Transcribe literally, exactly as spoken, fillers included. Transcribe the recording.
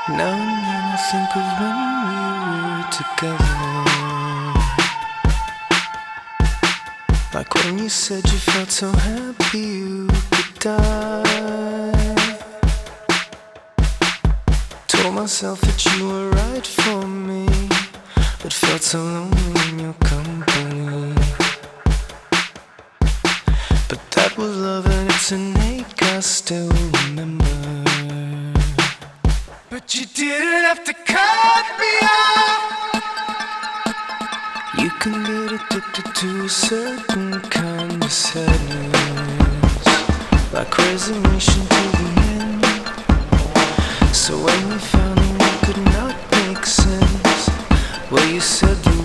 Now and then I think of when we were together, like when you said you felt so happy you could die. Told myself that you were right for me, but felt so lonely in your company. But that was love and it's an ache I still remember. But you didn't have to cut me off. You can get addicted to a certain kind of sadness, like resignation to the end. So when we found that we could not make sense, well, you said the